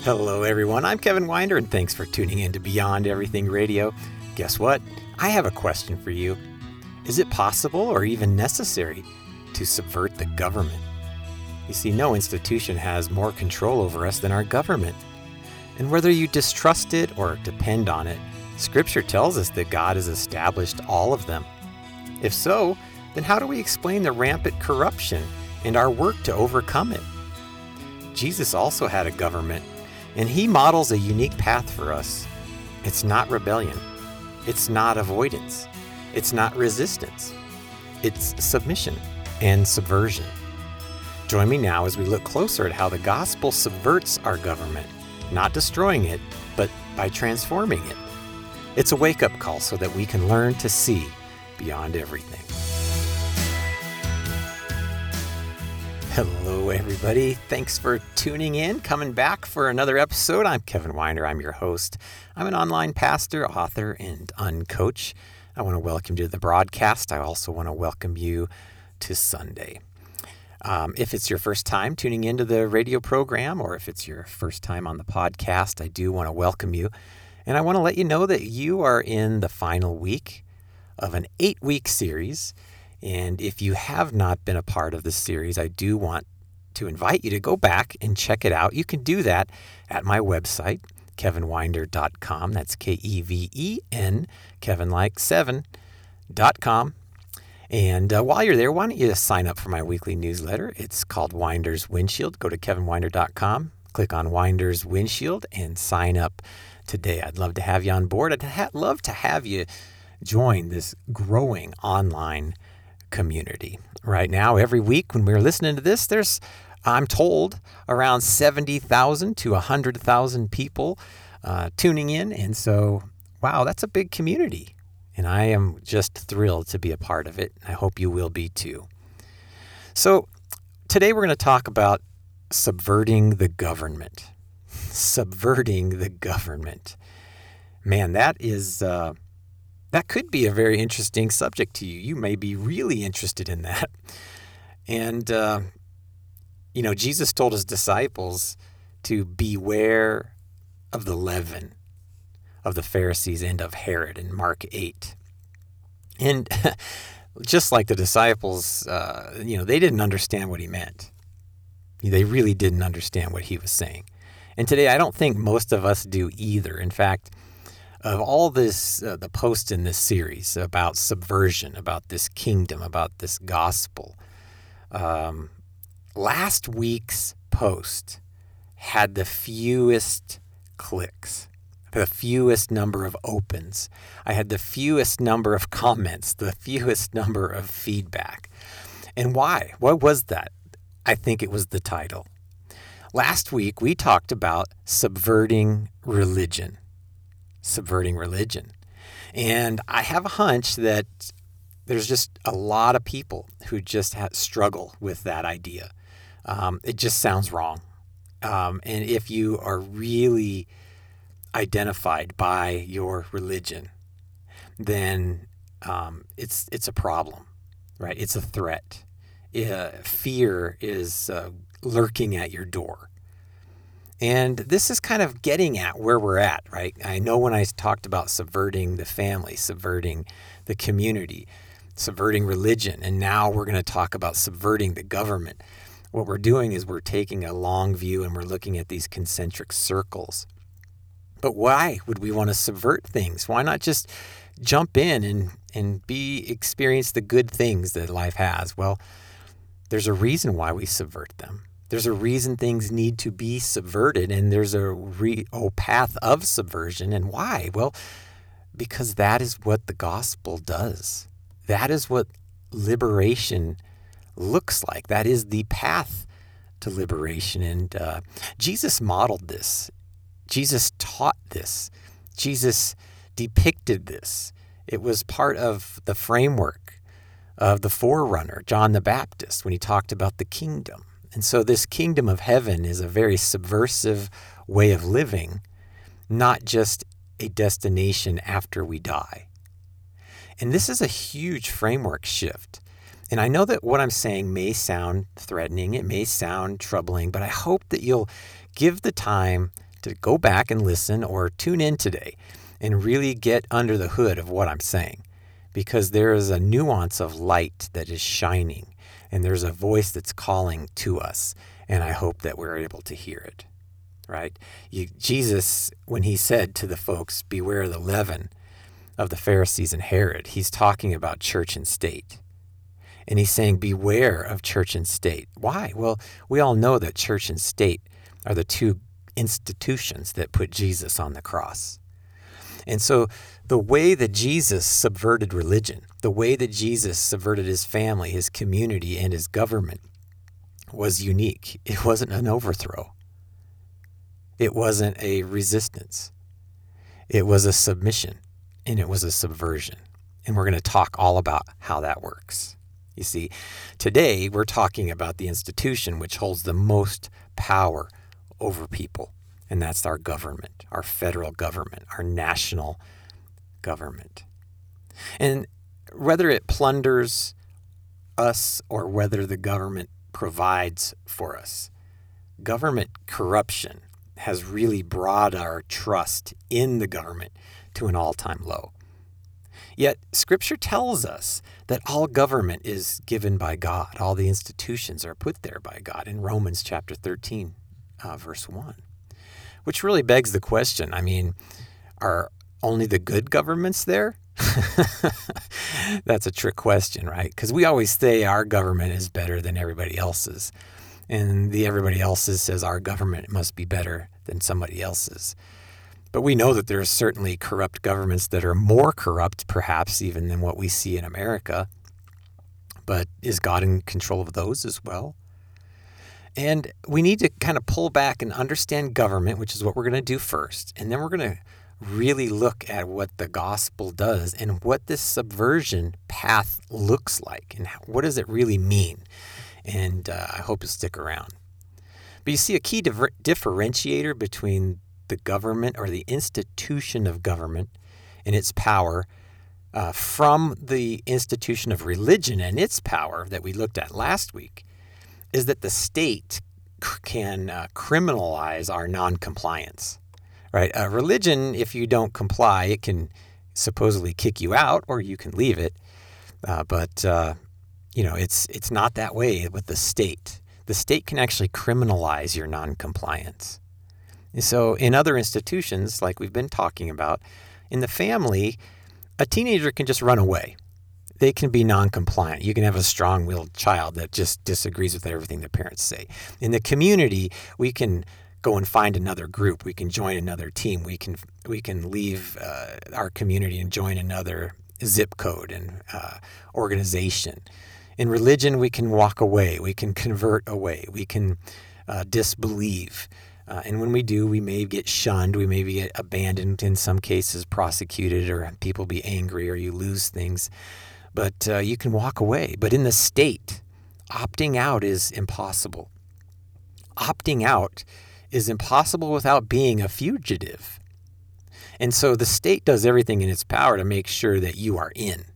Hello, everyone. I'm Kevin Winder, and thanks for tuning in to Beyond Everything Radio. Guess what? I have a question for you. Is it possible or even necessary to subvert the government? You see, no institution has more control over us than our government. And whether you distrust it or depend on it, Scripture tells us that God has established all of them. If so, then how do we explain the rampant corruption and our work to overcome it? Jesus also had a government, and he models a unique path for us. It's not rebellion. It's not avoidance. It's not resistance. It's submission and subversion. Join me now as we look closer at how the gospel subverts our government, not destroying it, but by transforming it. It's a wake-up call so that we can learn to see beyond everything. Hello, everybody. Thanks for tuning in, coming back for another episode. I'm Kevin Winder. I'm your host. I'm an online pastor, author, and uncoach. I want to welcome you to the broadcast. I also want to welcome you to Sunday. If it's your first time tuning into the radio program, or if it's your first time on the podcast, I do want to welcome you. And I want to let you know that you are in the final week of an 8-week series. And if you have not been a part of this series, I do want to invite you to go back and check it out. You can do that at my website, kevinwinder.com. That's Keven, Kevin like 7.com. And while you're there, why don't you sign up for my weekly newsletter? It's called Winder's Windshield. Go to kevinwinder.com, click on Winder's Windshield, and sign up today. I'd love to have you on board. I'd love to have you join this growing online community. Right now, every week when we're listening to this, there's, I'm told, around 70,000 to 100,000 people tuning in. And so, wow, that's a big community. And I am just thrilled to be a part of it. I hope you will be too. So today we're going to talk about subverting the government. Subverting the government. Man, that is... that could be a very interesting subject to you. You may be really interested in that. And, Jesus told his disciples to beware of the leaven of the Pharisees and of Herod in Mark 8. And just like the disciples, they didn't understand what he meant. They really didn't understand what he was saying. And today, I don't think most of us do either. In fact, of all this, the posts in this series about subversion, about this kingdom, about this gospel, last week's post had the fewest clicks, the fewest number of opens. I had the fewest number of comments, the fewest number of feedback. And why? What was that? I think it was the title. Last week, we talked about subverting religion. Subverting religion. And I have a hunch that there's just a lot of people who just struggle with that idea. It just sounds wrong. And if you are really identified by your religion, then it's a problem, right? It's a threat. Fear is lurking at your door. And this is kind of getting at where we're at, right? I know when I talked about subverting the family, subverting the community, subverting religion, and now we're going to talk about subverting the government. What we're doing is we're taking a long view and we're looking at these concentric circles. But why would we want to subvert things? Why not just jump in and experience the good things that life has? Well, there's a reason why we subvert them. There's a reason things need to be subverted, and there's a path of subversion. And why? Well, because that is what the gospel does. That is what liberation looks like. That is the path to liberation. And Jesus modeled this. Jesus taught this. Jesus depicted this. It was part of the framework of the forerunner, John the Baptist, when he talked about the kingdom. And so this kingdom of heaven is a very subversive way of living, not just a destination after we die. And this is a huge framework shift. And I know that what I'm saying may sound threatening, it may sound troubling, but I hope that you'll give the time to go back and listen or tune in today and really get under the hood of what I'm saying, because there is a nuance of light that is shining, and there's a voice that's calling to us, and I hope that we're able to hear it, right? Jesus, when he said to the folks, beware of the leaven of the Pharisees and Herod, he's talking about church and state. And he's saying, beware of church and state. Why? Well, we all know that church and state are the two institutions that put Jesus on the cross. And so the way that Jesus subverted religion, the way that Jesus subverted his family, his community, and his government was unique. It wasn't an overthrow. It wasn't a resistance. It was a submission, and it was a subversion. And we're going to talk all about how that works. You see, today we're talking about the institution which holds the most power over people, and that's our government, our federal government, our national government. And whether it plunders us or whether the government provides for us, government corruption has really brought our trust in the government to an all-time low. Yet Scripture tells us that all government is given by God. All the institutions are put there by God in Romans chapter 13, verse 1, which really begs the question. I mean, are only the good governments there? That's a trick question, right? Because we always say our government is better than everybody else's. And everybody else's says our government must be better than somebody else's. But we know that there are certainly corrupt governments that are more corrupt, perhaps, even than what we see in America. But is God in control of those as well? And we need to kind of pull back and understand government, which is what we're going to do first. And then we're going to really look at what the gospel does and what this subversion path looks like and what does it really mean. And I hope you'll stick around. But you see, a key differentiator between the government or the institution of government and its power from the institution of religion and its power that we looked at last week is that the state can criminalize our noncompliance, right? Religion, if you don't comply, it can supposedly kick you out or you can leave it. But it's not that way with the state. The state can actually criminalize your noncompliance. So in other institutions, like we've been talking about, in the family, a teenager can just run away. They can be non-compliant. You can have a strong-willed child that just disagrees with everything the parents say. In the community, we can go and find another group. We can join another team. We can leave our community and join another zip code and organization. In religion, we can walk away. We can convert away. We can disbelieve. And when we do, we may get shunned. We may get abandoned, in some cases prosecuted, or people be angry, or you lose things. But you can walk away. But in the state, opting out is impossible. Opting out is impossible without being a fugitive. And so the state does everything in its power to make sure that you are in.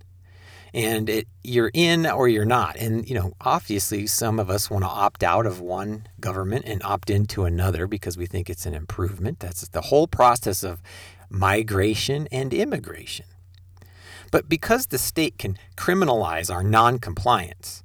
And you're in or you're not. And, obviously some of us want to opt out of one government and opt into another because we think it's an improvement. That's the whole process of migration and immigration. But because the state can criminalize our noncompliance,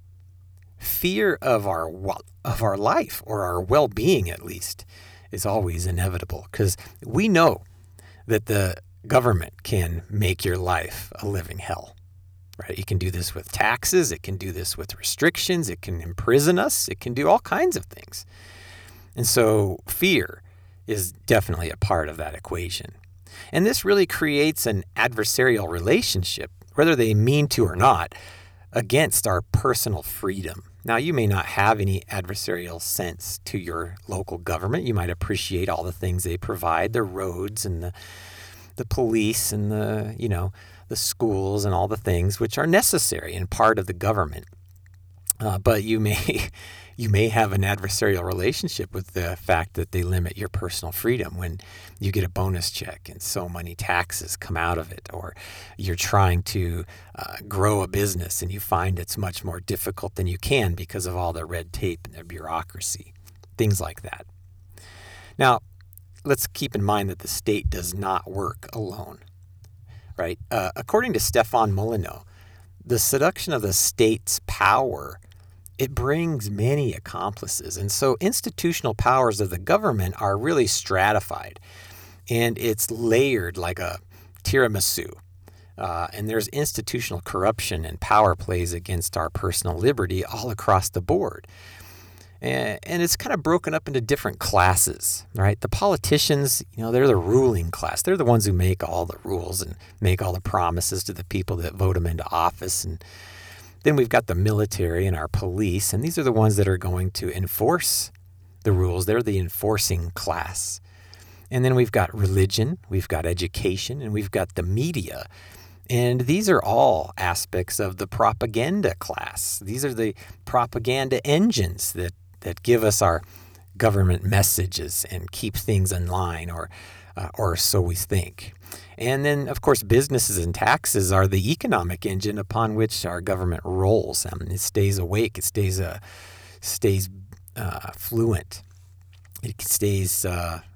fear of our life, or our well-being at least, is always inevitable, because we know that the government can make your life a living hell. Right? It can do this with taxes. It can do this with restrictions. It can imprison us. It can do all kinds of things. And so fear is definitely a part of that equation. And this really creates an adversarial relationship, whether they mean to or not, against our personal freedom. Now, you may not have any adversarial sense to your local government. You might appreciate all the things they provide, the roads and the police and the schools and all the things which are necessary and part of the government. But you may have an adversarial relationship with the fact that they limit your personal freedom when you get a bonus check and so many taxes come out of it, or you're trying to grow a business and you find it's much more difficult than you can because of all the red tape and the bureaucracy, things like that. Now, let's keep in mind that the state does not work alone, right? According to Stefan Molyneux, the seduction of the state's power, it brings many accomplices. And so institutional powers of the government are really stratified, and it's layered like a tiramisu. And there's institutional corruption and power plays against our personal liberty all across the board. And it's kind of broken up into different classes, right? The politicians, they're the ruling class. They're the ones who make all the rules and make all the promises to the people that vote them into office. And then we've got the military and our police, and these are the ones that are going to enforce the rules. They're the enforcing class. And then we've got religion, we've got education, and we've got the media. And these are all aspects of the propaganda class. These are the propaganda engines that give us our government messages and keep things in line, or so we think. And then, of course, businesses and taxes are the economic engine upon which our government rolls. It stays awake. It stays fluent. It stays,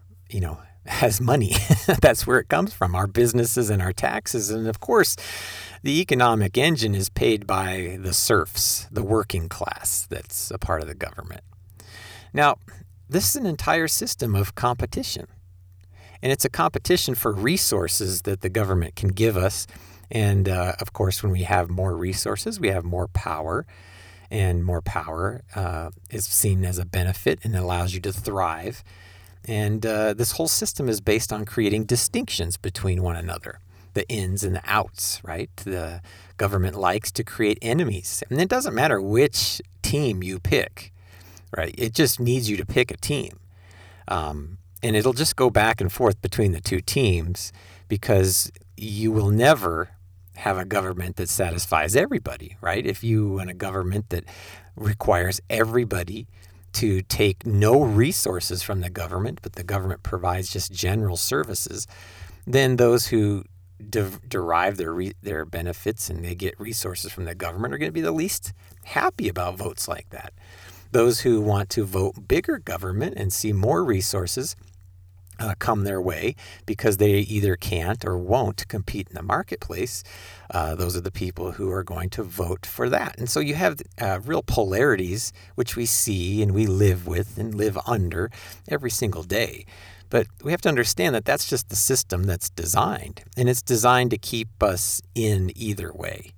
has money. That's where it comes from, our businesses and our taxes. And, of course, the economic engine is paid by the serfs, the working class that's a part of the government. Now, this is an entire system of competition. And it's a competition for resources that the government can give us. And, of course, when we have more resources, we have more power. And more power is seen as a benefit and allows you to thrive. And this whole system is based on creating distinctions between one another, the ins and the outs, right? The government likes to create enemies. And it doesn't matter which team you pick, right? It just needs you to pick a team. And it'll just go back and forth between the two teams, because you will never have a government that satisfies everybody, right? If you want a government that requires everybody to take no resources from the government, but the government provides just general services, then those who derive their benefits and they get resources from the government are going to be the least happy about votes like that. Those who want to vote bigger government and see more resources come their way because they either can't or won't compete in the marketplace, those are the people who are going to vote for that. And so you have real polarities, which we see and we live with and live under every single day. But we have to understand that that's just the system that's designed, and it's designed to keep us in either way.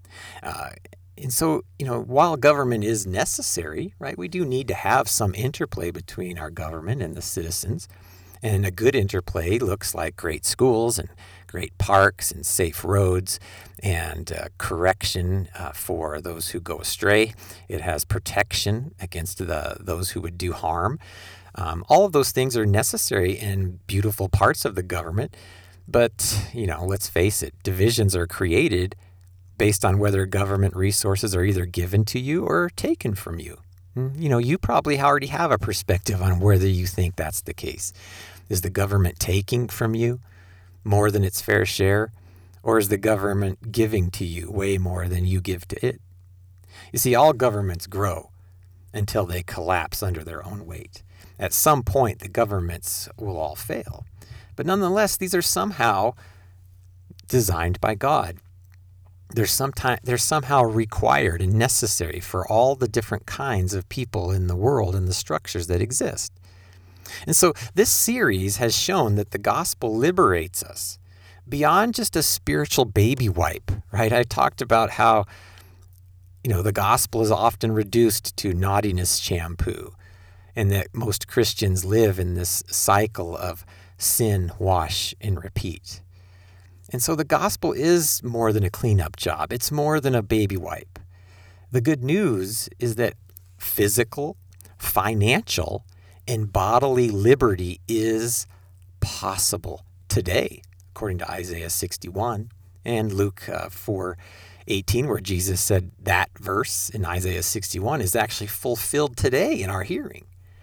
And so, while government is necessary, right, we do need to have some interplay between our government and the citizens. And a good interplay looks like great schools and great parks and safe roads and correction for those who go astray. It has protection against those who would do harm. All of those things are necessary and beautiful parts of the government. But, let's face it, divisions are created based on whether government resources are either given to you or taken from you. You probably already have a perspective on whether you think that's the case. Is the government taking from you more than its fair share, or is the government giving to you way more than you give to it? You see, all governments grow until they collapse under their own weight. At some point, the governments will all fail. But nonetheless, these are somehow designed by God. They're somehow required and necessary for all the different kinds of people in the world and the structures that exist. And so this series has shown that the gospel liberates us beyond just a spiritual baby wipe, right? I talked about how, the gospel is often reduced to naughtiness shampoo, and that most Christians live in this cycle of sin, wash, and repeat. And so the gospel is more than a cleanup job. It's more than a baby wipe. The good news is that physical, financial, and bodily liberty is possible today, according to Isaiah 61 and Luke 4:18, where Jesus said that verse in Isaiah 61 is actually fulfilled today in our hearing.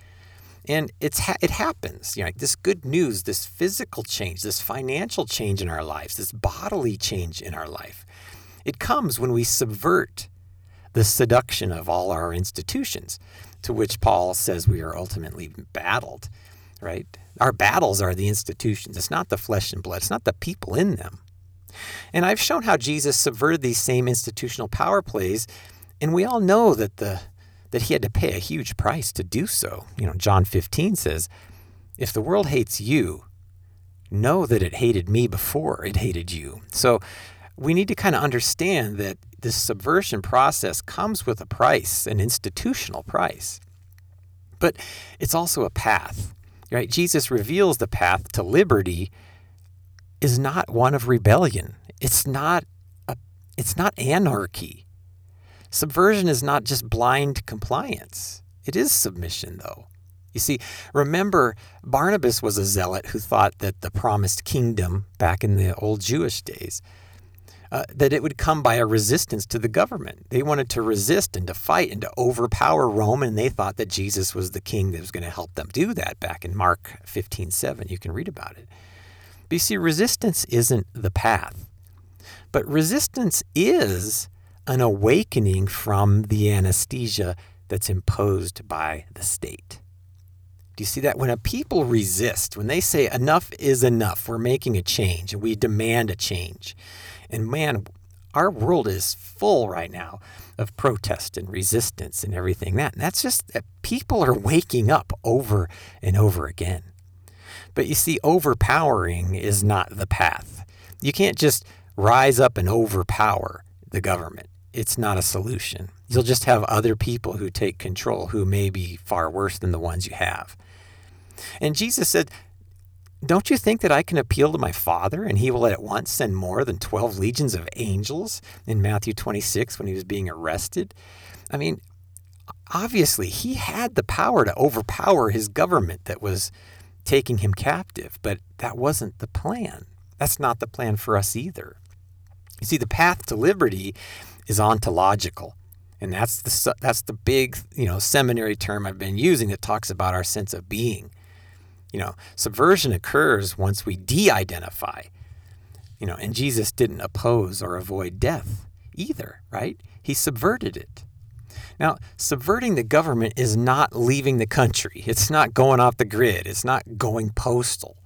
And it happens, this good news, this physical change, this financial change in our lives, this bodily change in our life. It comes when we subvert the seduction of all our institutions, to which Paul says we are ultimately battled. right? Our battles are the institutions. It's not the flesh and blood. It's not the people in them. And I've shown how Jesus subverted these same institutional power plays, and we all know that he had to pay a huge price to do so. John 15 says, if the world hates you, know that it hated me before it hated you. So we need to kind of understand that this subversion process comes with a price, an institutional price. But it's also a path, right? Jesus reveals the path to liberty is not one of rebellion. It's not anarchy. Subversion is not just blind compliance. It is submission, though. You see, remember, Barnabas was a zealot who thought that the promised kingdom back in the old Jewish days, that it would come by a resistance to the government. They wanted to resist and to fight and to overpower Rome, and they thought that Jesus was the king that was going to help them do that back in Mark 15:7. You can read about it. But you see, resistance isn't the path. But resistance is an awakening from the anesthesia that's imposed by the state. Do you see that? When a people resist, when they say enough is enough, we're making a change and we demand a change. And man, our world is full right now of protest and resistance and everything that. And that's just that people are waking up over and over again. But you see, overpowering is not the path. You can't just rise up and overpower the government. It's not a solution. You'll just have other people who take control who may be far worse than the ones you have. And Jesus said, don't you think that I can appeal to my Father and he will at once send more than 12 legions of angels in Matthew 26 when he was being arrested? I mean, obviously he had the power to overpower his government that was taking him captive, but that wasn't the plan. That's not the plan for us either. You see, the path to liberty is ontological. And that's the big, seminary term I've been using that talks about our sense of being. Subversion occurs once we de-identify. And Jesus didn't oppose or avoid death either, right? He subverted it. Now, subverting the government is not leaving the country. It's not going off the grid. It's not going postal.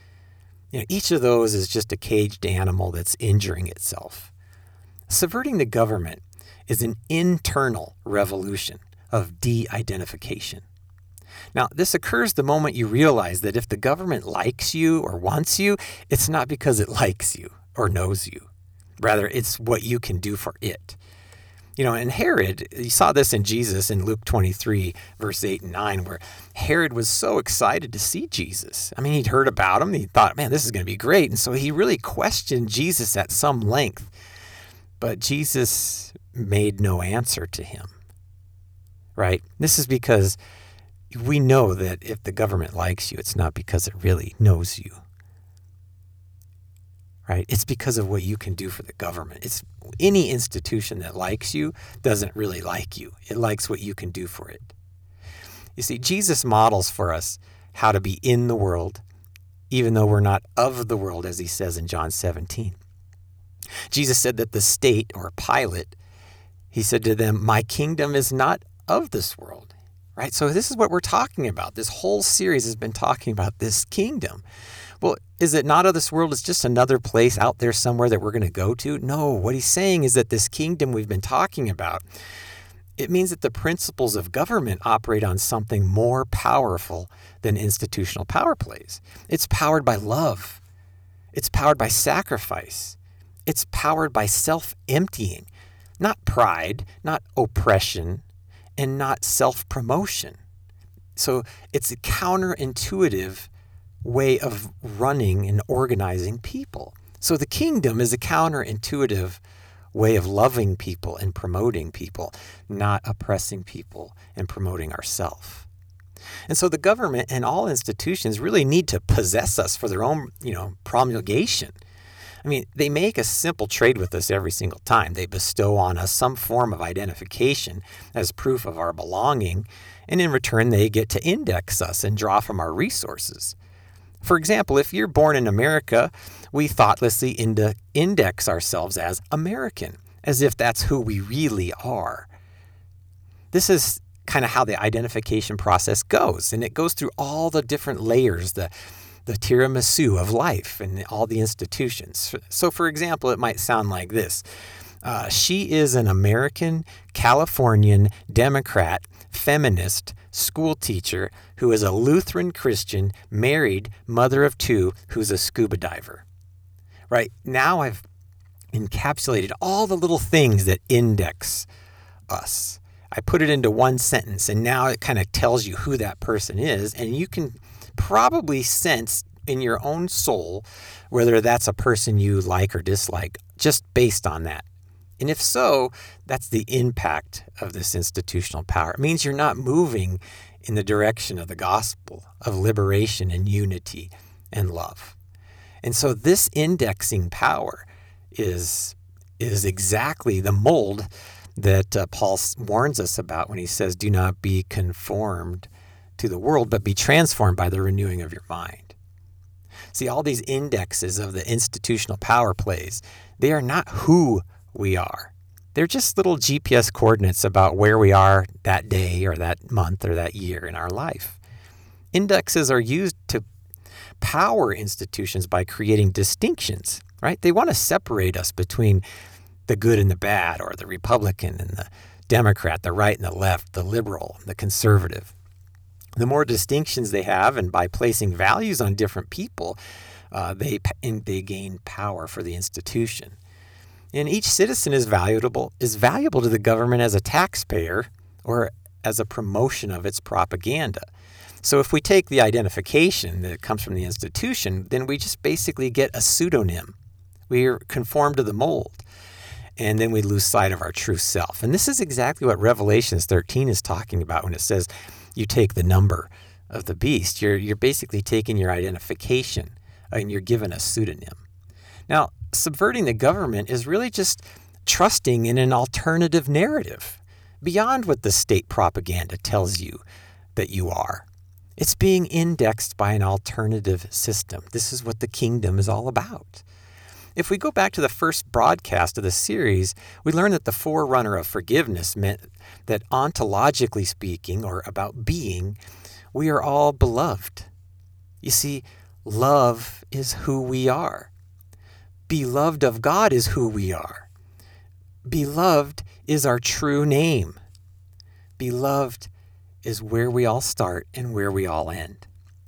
Each of those is just a caged animal that's injuring itself. Subverting the government is an internal revolution of de-identification. Now, this occurs the moment you realize that if the government likes you or wants you, it's not because it likes you or knows you. Rather, it's what you can do for it. And Herod, you saw this in Jesus in Luke 23, verse 8 and 9, where Herod was so excited to see Jesus. I mean, he'd heard about him. He thought, man, this is going to be great. And so he really questioned Jesus at some length. But Jesus made no answer to him, right? This is because we know that if the government likes you, it's not because it really knows you, right? It's because of what you can do for the government. It's any institution that likes you doesn't really like you. It likes what you can do for it. You see, Jesus models for us how to be in the world, even though we're not of the world, as he says in John 17. Jesus said that the state, or Pilate, he said to them, my kingdom is not of this world, right? So this is what we're talking about. This whole series has been talking about this kingdom. Well, is it not of this world? It's just another place out there somewhere that we're going to go to? No, what he's saying is that this kingdom we've been talking about, it means that the principles of government operate on something more powerful than institutional power plays. It's powered by love. It's powered by sacrifice. It's powered by self-emptying, not pride, not oppression, and not self-promotion. So it's a counterintuitive way of running and organizing people. So the kingdom is a counterintuitive way of loving people and promoting people, not oppressing people and promoting ourselves. And so the government and all institutions really need to possess us for their own, promulgation. I mean, they make a simple trade with us every single time. They bestow on us some form of identification as proof of our belonging, and in return, they get to index us and draw from our resources. For example, if you're born in America, we thoughtlessly index ourselves as American, as if that's who we really are. This is kind of how the identification process goes. And it goes through all the different layers, the tiramisu of life and all the institutions. So, for example, it might sound like this. She is an American, Californian, Democrat, feminist, school teacher who is a Lutheran Christian, married, mother of two, who's a scuba diver. Right? Now I've encapsulated all the little things that index us. I put it into one sentence, and now it kind of tells you who that person is, and you can probably sense in your own soul whether that's a person you like or dislike just based on that. And if so, that's the impact of this institutional power. It means you're not moving in the direction of the gospel of liberation and unity and love. And so this indexing power is exactly the mold that Paul warns us about when he says, do not be conformed to the world, but be transformed by the renewing of your mind. See, all these indexes of the institutional power plays, they are not who we are. They're just little GPS coordinates about where we are that day or that month or that year in our life. Indexes are used to power institutions by creating distinctions, right? They want to separate us between the good and the bad, or the Republican and the Democrat, the right and the left, the liberal, the conservative. The more distinctions they have, and by placing values on different people, they gain power for the institution. And each citizen is valuable to the government as a taxpayer or as a promotion of its propaganda. So if we take the identification that comes from the institution, then we just basically get a pseudonym. We are conformed to the mold. And then we lose sight of our true self. And this is exactly what Revelations 13 is talking about when it says you take the number of the beast. You're basically taking your identification and you're given a pseudonym. Now, subverting the government is really just trusting in an alternative narrative beyond what the state propaganda tells you that you are. It's being indexed by an alternative system. This is what the kingdom is all about. If we go back to the first broadcast of the series, we learn that the forerunner of forgiveness meant that ontologically speaking, or about being, we are all beloved. You see, love is who we are. Beloved of God is who we are. Beloved is our true name. Beloved is where we all start and where we all end.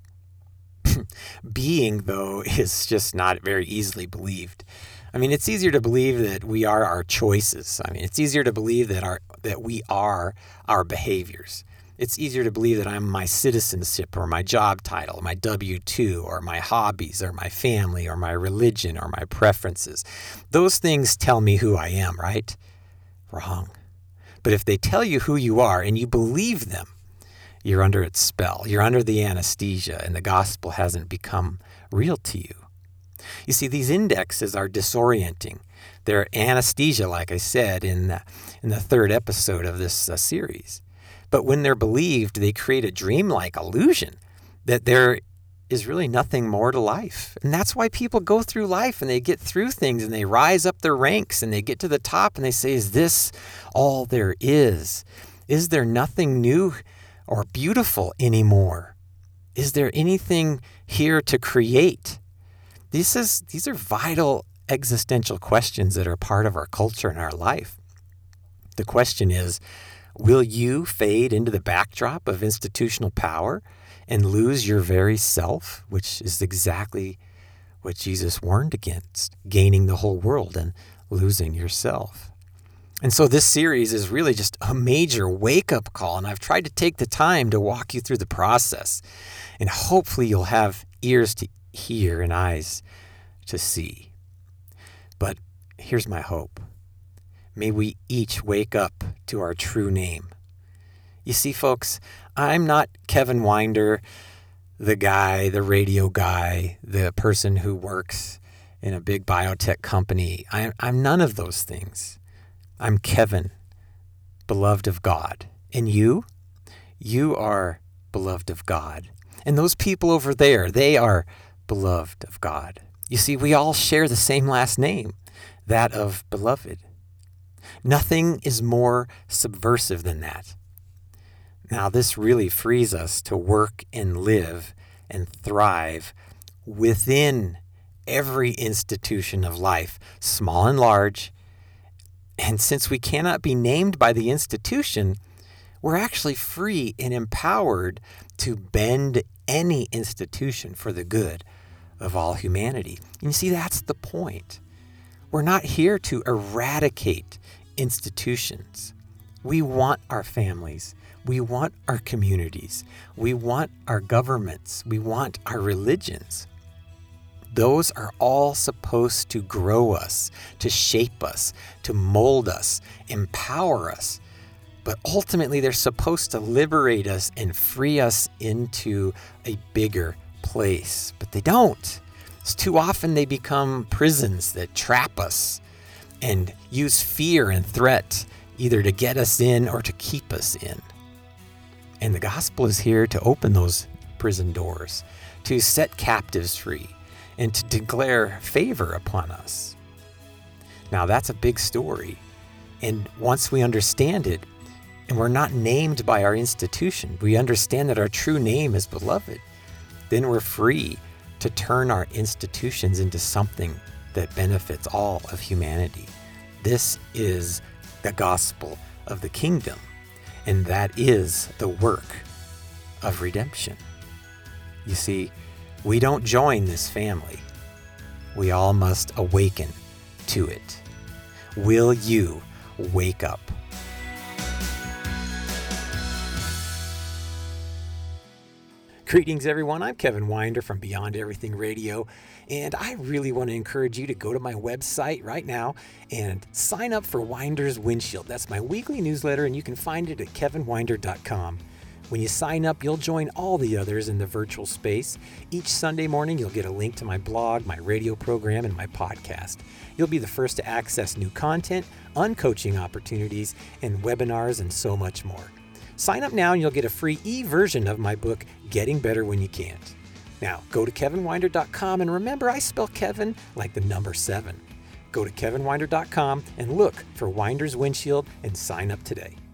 Being, though, is just not very easily believed. I mean, it's easier to believe that we are our choices. I mean, it's easier to believe that we are our behaviors. It's easier to believe that I'm my citizenship or my job title, my W-2, or my hobbies, or my family, or my religion, or my preferences. Those things tell me who I am, right? Wrong. But if they tell you who you are and you believe them, you're under its spell. You're under the anesthesia, and the gospel hasn't become real to you. You see, these indexes are disorienting. They're anesthesia, like I said in the third episode of this series. But when they're believed, they create a dreamlike illusion that there is really nothing more to life. And that's why people go through life and they get through things and they rise up their ranks and they get to the top and they say, is this all there is? Is there nothing new or beautiful anymore? Is there anything here to create? These are vital existential questions that are part of our culture and our life. The question is, will you fade into the backdrop of institutional power and lose your very self, which is exactly what Jesus warned against, gaining the whole world and losing yourself? And so this series is really just a major wake-up call, and I've tried to take the time to walk you through the process. And hopefully you'll have ears to hear and eyes to see. But here's my hope. May we each wake up to our true name. You see, folks, I'm not Kevin Winder, the guy, the radio guy, the person who works in a big biotech company. I'm none of those things. I'm Kevin, beloved of God. And you are beloved of God. And those people over there, they are beloved of God. You see, we all share the same last name, that of beloved. Nothing is more subversive than that. Now, this really frees us to work and live and thrive within every institution of life, small and large. And since we cannot be named by the institution, we're actually free and empowered to bend any institution for the good of all humanity. And you see, that's the point. We're not here to eradicate institutions. We want our families. We want our communities. We want our governments. We want our religions. Those are all supposed to grow us, to shape us, to mold us, empower us. But ultimately, they're supposed to liberate us and free us into a bigger place. But they don't. It's too often they become prisons that trap us and use fear and threat either to get us in or to keep us in. And the gospel is here to open those prison doors, to set captives free, and to declare favor upon us. Now, that's a big story. And once we understand it, and we're not named by our institution, we understand that our true name is beloved, then we're free to turn our institutions into something that benefits all of humanity. This is the gospel of the kingdom, and that is the work of redemption. You see, we don't join this family. We all must awaken to it. Will you wake up? Greetings, everyone. I'm Kevin Winder from Beyond Everything Radio, and I really want to encourage you to go to my website right now and sign up for Winder's Windshield. That's my weekly newsletter, and you can find it at kevinwinder.com. When you sign up, you'll join all the others in the virtual space. Each Sunday morning, you'll get a link to my blog, my radio program, and my podcast. You'll be the first to access new content, uncoaching opportunities, and webinars, and so much more. Sign up now and you'll get a free e-version of my book, Getting Better When You Can't. Now, go to kevinwinder.com, and remember, I spell Kevin like the number 7. Go to kevinwinder.com and look for Winder's Windshield and sign up today.